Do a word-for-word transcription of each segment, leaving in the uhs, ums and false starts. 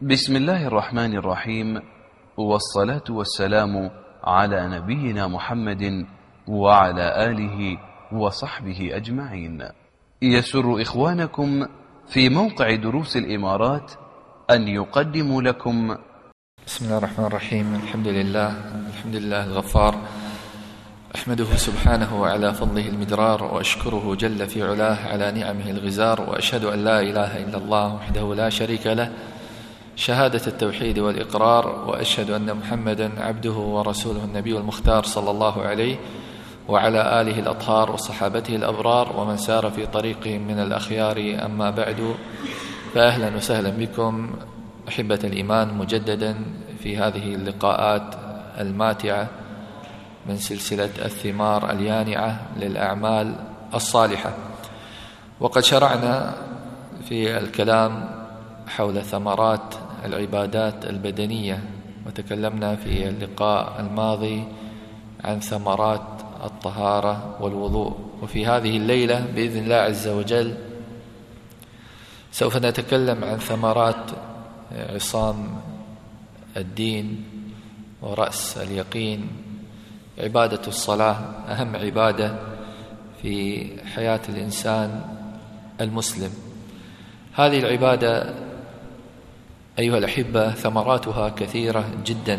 بسم الله الرحمن الرحيم، والصلاة والسلام على نبينا محمد وعلى آله وصحبه أجمعين. يسر إخوانكم في موقع دروس الإمارات أن يقدموا لكم بسم الله الرحمن الرحيم. الحمد لله الحمد لله الغفار، أحمده سبحانه على فضله المدرار، وأشكره جل في علاه على نعمه الغزار، وأشهد أن لا إله إلا الله وحده لا شريك له شهادة التوحيد والإقرار، وأشهد أن محمدا عبده ورسوله النبي المختار صلى الله عليه وعلى آله الأطهار وصحابته الأبرار ومن سار في طريقهم من الأخيار. أما بعد، فأهلا وسهلا بكم أحبة الإيمان مجددا في هذه اللقاءات الماتعة من سلسلة الثمار اليانعة للأعمال الصالحة. وقد شرعنا في الكلام حول ثمرات العبادات البدنية، وتكلمنا في اللقاء الماضي عن ثمرات الطهارة والوضوء. وفي هذه الليلة بإذن الله عز وجل سوف نتكلم عن ثمرات عصام الدين ورأس اليقين، عبادة الصلاة، أهم عبادة في حياة الإنسان المسلم. هذه العبادة أيها الأحبة ثمراتها كثيرة جدا،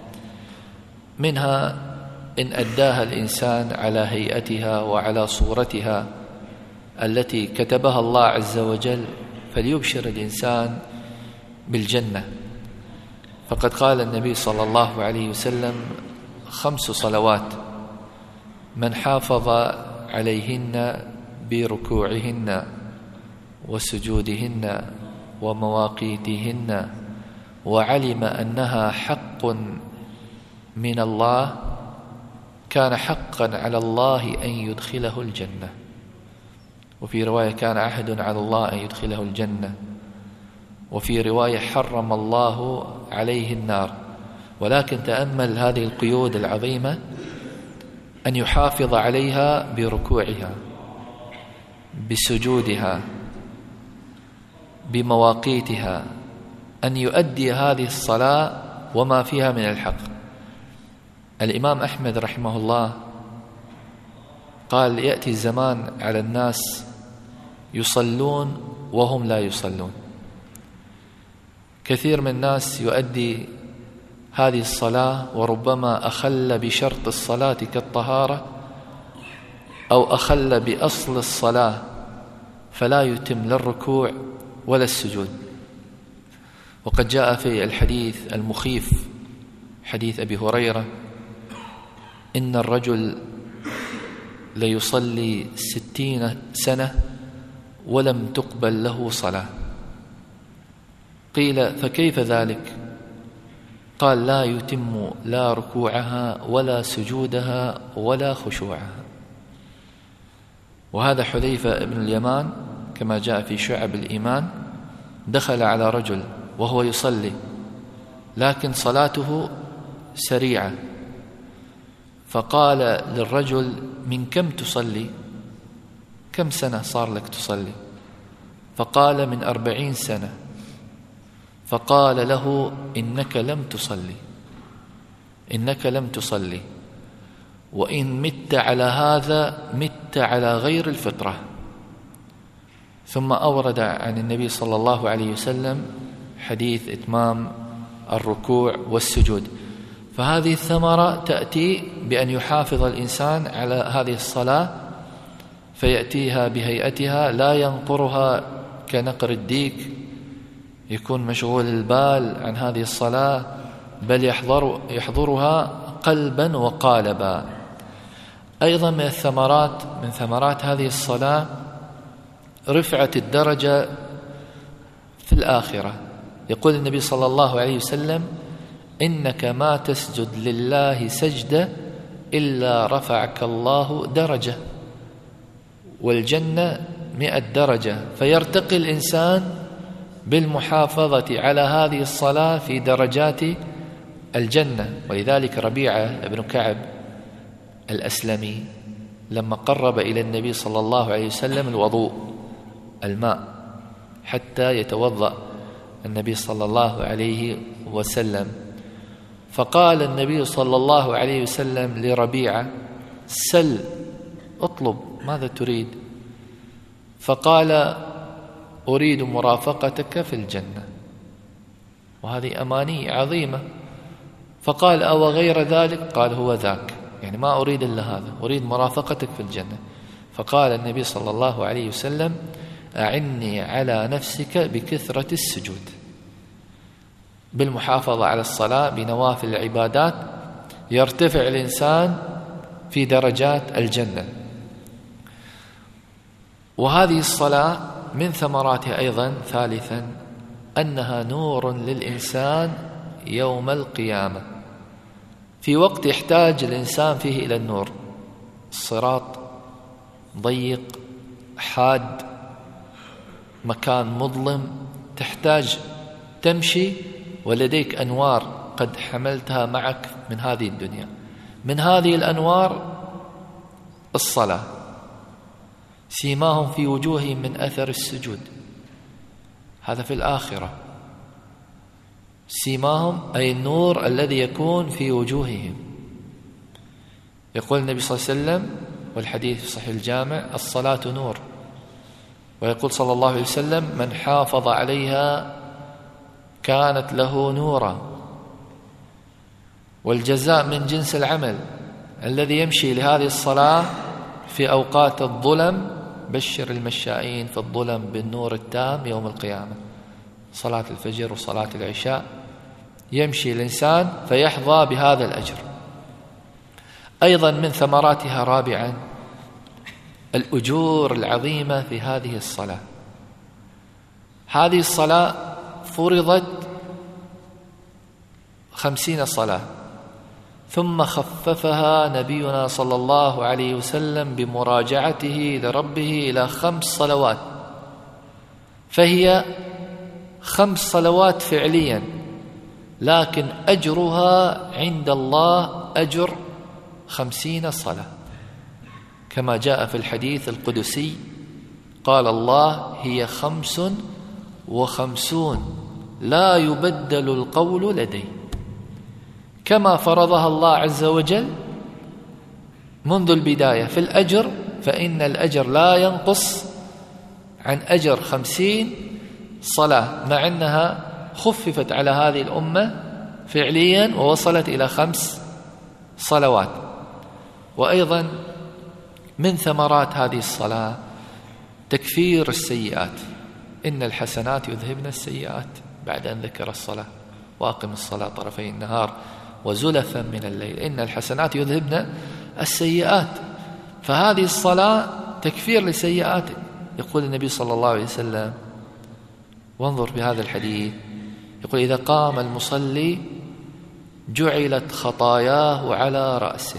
منها إن أداها الإنسان على هيئتها وعلى صورتها التي كتبها الله عز وجل فليبشر الإنسان بالجنة. فقد قال النبي صلى الله عليه وسلم: خمس صلوات من حافظ عليهن بركوعهن وسجودهن ومواقيتهن وعلم أنها حق من الله كان حقا على الله أن يدخله الجنة. وفي رواية: كان عهد على الله أن يدخله الجنة. وفي رواية: حرم الله عليه النار. ولكن تأمل هذه القيود العظيمة: أن يحافظ عليها بركوعها، بسجودها، بمواقيتها، أن يؤدي هذه الصلاة وما فيها من الحق. الإمام أحمد رحمه الله قال: يأتي الزمان على الناس يصلون وهم لا يصلون. كثير من الناس يؤدي هذه الصلاة وربما أخل بشرط الصلاة كالطهارة، أو أخل بأصل الصلاة فلا يتم لا الركوع ولا السجود. وقد جاء في الحديث المخيف حديث أبي هريرة: إن الرجل ليصلي ستين سنة ولم تقبل له صلاة. قيل: فكيف ذلك؟ قال: لا يتم لا ركوعها ولا سجودها ولا خشوعها. وهذا حذيفة بن اليمان كما جاء في شعب الإيمان دخل على رجل وهو يصلي لكن صلاته سريعة، فقال للرجل: من كم تصلي؟ كم سنة صار لك تصلي؟ فقال: من أربعين سنة. فقال له: إنك لم تصلي، إنك لم تصلي، وإن مت على هذا مت على غير الفطرة. ثم أورد عن النبي صلى الله عليه وسلم حديث إتمام الركوع والسجود. فهذه الثمرة تأتي بأن يحافظ الإنسان على هذه الصلاة فيأتيها بهيئتها، لا ينقرها كنقر الديك، يكون مشغول البال عن هذه الصلاة، بل يحضر يحضرها قلبا وقالبا. أيضا من الثمرات من ثمرات هذه الصلاة رفعة الدرجة في الآخرة. يقول النبي صلى الله عليه وسلم: إنك ما تسجد لله سجدة إلا رفعك الله درجة، والجنة مئة درجة. فيرتقي الإنسان بالمحافظة على هذه الصلاة في درجات الجنة. ولذلك ربيعة بن كعب الأسلمي لما قرب إلى النبي صلى الله عليه وسلم الوضوء، الماء، حتى يتوضأ النبي صلى الله عليه وسلم، فقال النبي صلى الله عليه وسلم لربيعة: سل، اطلب، ماذا تريد؟ فقال: أريد مرافقتك في الجنة. وهذه أماني عظيمة. فقال: أو غير ذلك؟ قال: هو ذاك، يعني ما أريد إلا هذا، أريد مرافقتك في الجنة. فقال النبي صلى الله عليه وسلم: أعني على نفسك بكثرة السجود، بالمحافظة على الصلاة، بنوافل العبادات، يرتفع الإنسان في درجات الجنة. وهذه الصلاة من ثمراتها أيضا ثالثا أنها نور للإنسان يوم القيامة، في وقت يحتاج الإنسان فيه إلى النور، الصراط ضيق حاد، مكان مظلم، تحتاج تمشي ولديك أنوار قد حملتها معك من هذه الدنيا. من هذه الأنوار الصلاة، سيماهم في وجوههم من أثر السجود، هذا في الآخرة. سيماهم أي النور الذي يكون في وجوههم. يقول النبي صلى الله عليه وسلم والحديث في صحيح الجامع: الصلاة نور. ويقول صلى الله عليه وسلم: من حافظ عليها كانت له نورا. والجزاء من جنس العمل. الذي يمشي لهذه الصلاة في أوقات الظلم بشر المشائين في الظلم بالنور التام يوم القيامة. صلاة الفجر وصلاة العشاء يمشي الإنسان فيحظى بهذا الأجر. أيضا من ثمراتها رابعا الأجور العظيمة في هذه الصلاة. هذه الصلاة فرضت خمسين صلاة، ثم خففها نبينا صلى الله عليه وسلم بمراجعته لربه إلى خمس صلوات، فهي خمس صلوات فعليا، لكن أجرها عند الله أجر خمسين صلاة، كما جاء في الحديث القدسي: قال الله: هي خمس وخمسون لا يبدل القول لدي. كما فرضها الله عز وجل منذ البداية في الأجر، فإن الأجر لا ينقص عن أجر خمسين صلاة، مع أنها خففت على هذه الأمة فعليا ووصلت إلى خمس صلوات. وأيضا من ثمرات هذه الصلاة تكفير السيئات. إن الحسنات يذهبن السيئات، بعد أن ذكر الصلاة: وأقم الصلاة طرفي النهار وزلفا من الليل إن الحسنات يذهبن السيئات. فهذه الصلاة تكفير لسيئاته. يقول النبي صلى الله عليه وسلم، وانظر في هذا الحديث، يقول: إذا قام المصلي جعلت خطاياه على رأسه،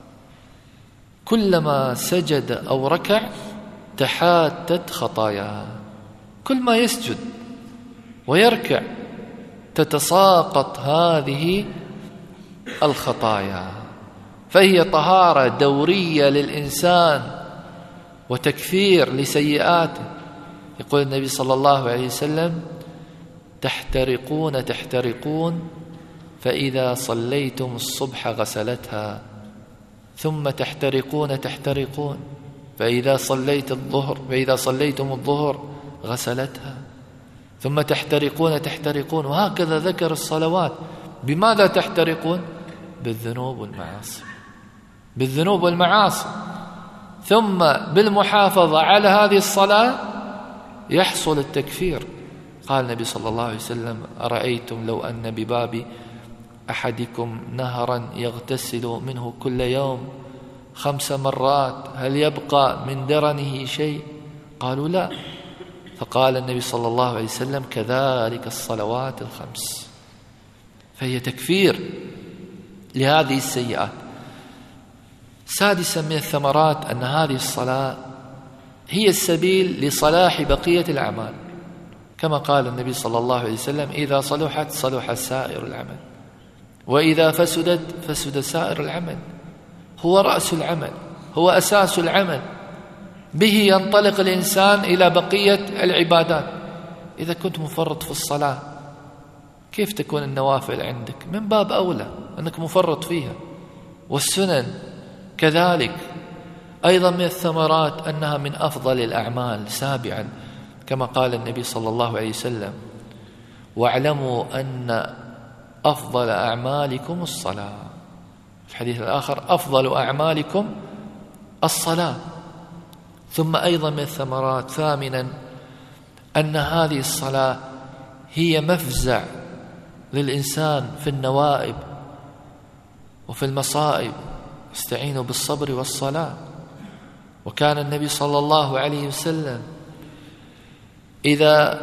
كلما سجد أو ركع تحاتت خطاياه. كل ما يسجد ويركع تتساقط هذه الخطايا، فهي طهارة دورية للإنسان وتكفير لسيئاته. يقول النبي صلى الله عليه وسلم: تحترقون تحترقون فإذا صليتم الصبح غسلتها، ثم تحترقون تحترقون فإذا صليت الظهر فإذا صليتم الظهر غسلتها، ثم تحترقون تحترقون، وهكذا ذكر الصلوات. بماذا تحترقون؟ بالذنوب والمعاصي، بالذنوب والمعاصي. ثم بالمحافظة على هذه الصلاة يحصل التكفير. قال النبي صلى الله عليه وسلم: أرأيتم لو أن بباب أحدكم نهرا يغتسل منه كل يوم خمس مرات هل يبقى من درنه شيء؟ قالوا: لا. فقال النبي صلى الله عليه وسلم: كذلك الصلوات الخمس. فهي تكفير لهذه السيئات. سادسا من الثمرات أن هذه الصلاة هي السبيل لصلاح بقية الأعمال، كما قال النبي صلى الله عليه وسلم: إذا صلحت صلح سائر العمل، وإذا فسدت فسد سائر العمل. هو رأس العمل، هو أساس العمل، به ينطلق الإنسان إلى بقية العبادات. إذا كنت مفرط في الصلاة كيف تكون النوافل عندك؟ من باب أولى أنك مفرط فيها. والسنن كذلك أيضا من الثمرات أنها من أفضل الأعمال. سابعا كما قال النبي صلى الله عليه وسلم: واعلموا أن أفضل أعمالكم الصلاة. في الحديث الآخر: أفضل أعمالكم الصلاة. ثم أيضا من الثمرات ثامنا أن هذه الصلاة هي مفزع للإنسان في النوائب وفي المصائب. استعينوا بالصبر والصلاة. وكان النبي صلى الله عليه وسلم إذا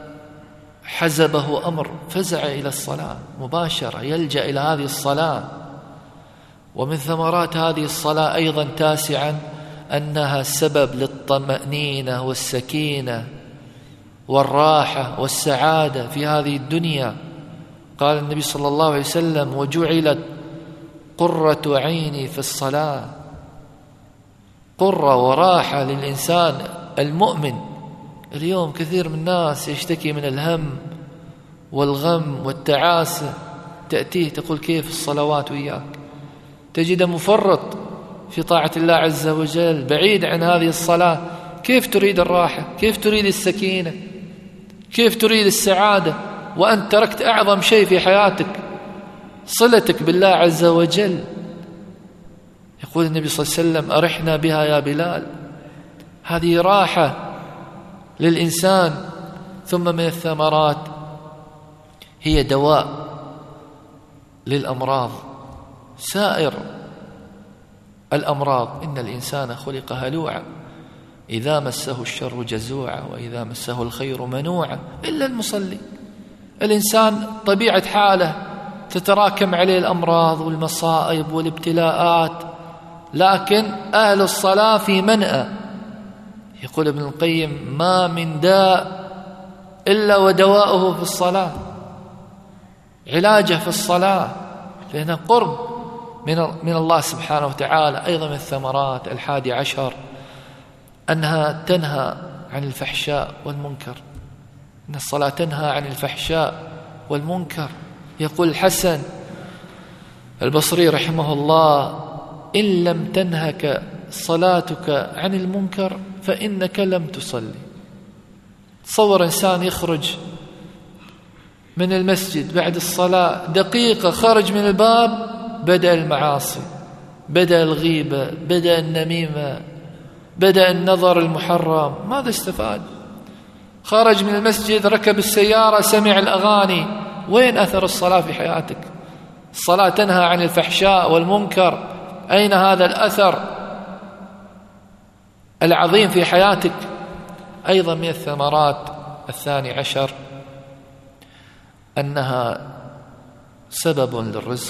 حزبه أمر فزع إلى الصلاة مباشرة، يلجأ إلى هذه الصلاة. ومن ثمرات هذه الصلاة أيضا تاسعا أنها سبب للطمأنينة والسكينة والراحة والسعادة في هذه الدنيا. قال النبي صلى الله عليه وسلم: وجعلت قرة عيني في الصلاة. قرة وراحة للإنسان المؤمن. اليوم كثير من الناس يشتكي من الهم والغم والتعاسة، تأتيه تقول: كيف الصلوات وياك؟ تجده مفرط في طاعة الله عز وجل، بعيد عن هذه الصلاة. كيف تريد الراحة؟ كيف تريد السكينة؟ كيف تريد السعادة وأنت تركت أعظم شيء في حياتك، صلتك بالله عز وجل؟ يقول النبي صلى الله عليه وسلم: أرحنا بها يا بلال. هذه راحة للإنسان. ثم من الثمرات هي دواء للأمراض، سائر الأمراض. إن الإنسان خلق هلوعا إذا مسه الشر جزوعا وإذا مسه الخير منوعا إلا المصلي. الإنسان طبيعة حاله تتراكم عليه الأمراض والمصائب والابتلاءات، لكن أهل الصلاة في منأى. يقول ابن القيم: ما من داء إلا ودواؤه في الصلاة، علاجه في الصلاة، لأنه قرب من من الله سبحانه وتعالى. أيضا من الثمرات الحادي عشر أنها تنهى عن الفحشاء والمنكر. إن الصلاة تنهى عن الفحشاء والمنكر. يقول الحسن البصري رحمه الله: إن لم تنهك صلاتك عن المنكر فإنك لم تصلي. تصور إنسان يخرج من المسجد بعد الصلاة دقيقة، خرج من الباب بدأ المعاصي، بدأ الغيبة، بدأ النميمة، بدأ النظر المحرم. ماذا استفاد؟ خرج من المسجد، ركب السيارة، سمع الأغاني. وين أثر الصلاة في حياتك؟ الصلاة تنهى عن الفحشاء والمنكر. أين هذا الأثر العظيم في حياتك؟ أيضا من الثمرات الثاني عشر أنها سبب للرزق.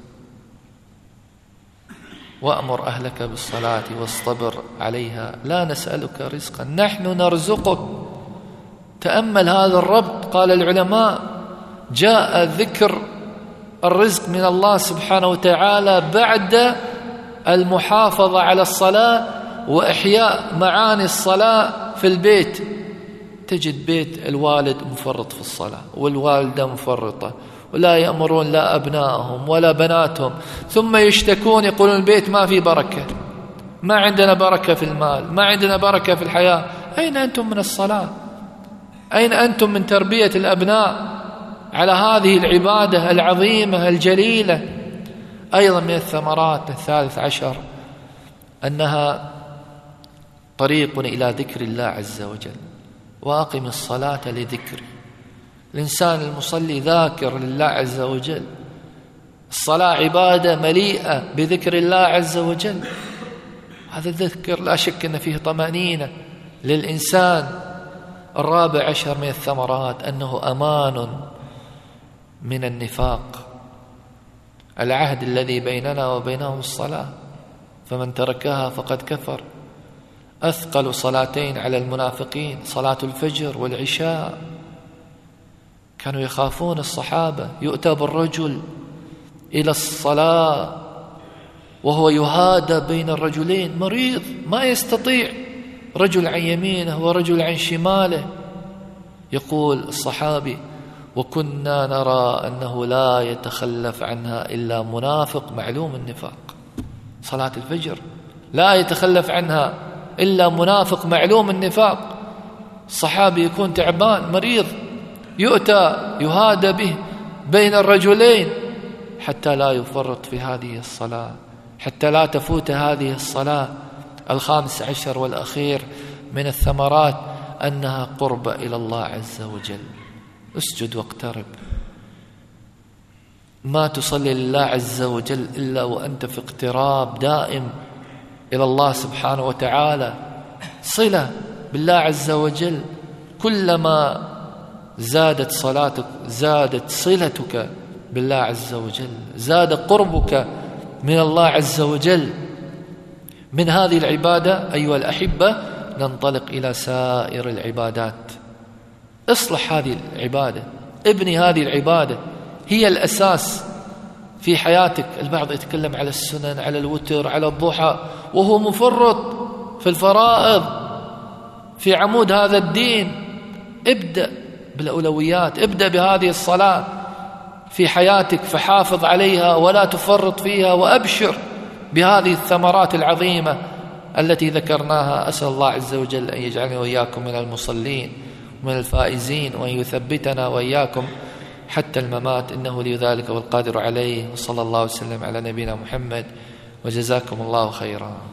وأمر أهلك بالصلاة واصطبر عليها لا نسألك رزقا نحن نرزقك. تأمل هذا الربط. قال العلماء: جاء ذكر الرزق من الله سبحانه وتعالى بعد المحافظة على الصلاة وإحياء معاني الصلاة في البيت. تجد بيت الوالد مفرط في الصلاة والوالدة مفرطة، ولا يأمرون لا أبنائهم ولا بناتهم، ثم يشتكون يقولون البيت ما في بركة، ما عندنا بركة في المال، ما عندنا بركة في الحياة. أين أنتم من الصلاة؟ أين أنتم من تربية الأبناء على هذه العبادة العظيمة الجليلة؟ أيضا من الثمرات الثالث عشر أنها طريق إلى ذكر الله عز وجل. وأقم الصلاة لذكري. الإنسان المصلي ذاكر لله عز وجل. الصلاة عبادة مليئة بذكر الله عز وجل. هذا الذكر لا شك أن فيه طمأنينة للإنسان. الرابع عشر من الثمرات أنه أمان من النفاق. العهد الذي بيننا وبينهم الصلاة، فمن تركها فقد كفر. أثقل صلاتين على المنافقين صلاة الفجر والعشاء. كانوا يخافون الصحابة، يؤتى بالرجل إلى الصلاة وهو يهادى بين الرجلين، مريض ما يستطيع، رجل عن يمينه ورجل عن شماله. يقول الصحابي: وكنا نرى أنه لا يتخلف عنها إلا منافق معلوم النفاق. صلاة الفجر لا يتخلف عنها إلا منافق معلوم النفاق. الصحابي يكون تعبان مريض يؤتى يهادى به بين الرجلين حتى لا يفرط في هذه الصلاة، حتى لا تفوت هذه الصلاة. الخامس عشر والأخير من الثمرات أنها قرب إلى الله عز وجل. اسجد واقترب، ما تصلي لله عز وجل إلا وأنت في اقتراب دائم إلى الله سبحانه وتعالى، صلة بالله عز وجل. كلما زادت صلاتك زادت صلتك بالله عز وجل، زاد قربك من الله عز وجل. من هذه العبادة أيها الأحبة ننطلق إلى سائر العبادات. اصلح هذه العبادة، ابني هذه العبادة، هي الأساس في حياتك. البعض يتكلم على السنن، على الوتر، على الضحى، وهو مفرط في الفرائض في عمود هذا الدين. ابدأ بالأولويات، ابدأ بهذه الصلاة في حياتك، فحافظ عليها ولا تفرط فيها، وأبشر بهذه الثمرات العظيمة التي ذكرناها. أسأل الله عز وجل أن يجعلني وإياكم من المصلين ومن الفائزين، وأن يثبتنا وإياكم حتى الممات، إنه لي ذلك والقادر عليه. وصلى الله وسلم على نبينا محمد، وجزاكم الله خيرا.